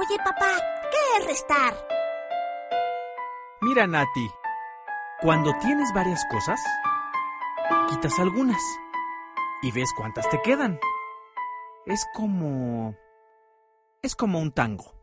Oye, papá, ¿qué es restar? Mira, Nati, cuando tienes varias cosas, quitas algunas y ves cuántas te quedan. Es como un tango.